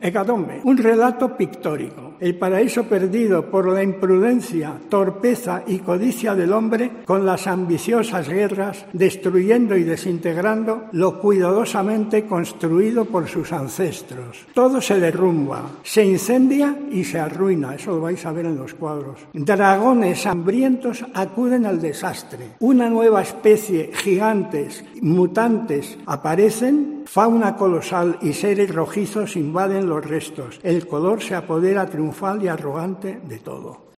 Hecatombe, un relato pictórico. El paraíso perdido por la imprudencia, torpeza y codicia del hombre, con las ambiciosas guerras, destruyendo y desintegrando lo cuidadosamente construido por sus ancestros. Todo se derrumba, se incendia y se arruina, eso lo vais a ver en los cuadros. Dragones hambrientos acuden al desastre. Una nueva especie, gigantes, mutantes, aparecen, fauna colosal y seres rojizos invaden los restos. El color se apodera triunfal y arrogante de todo.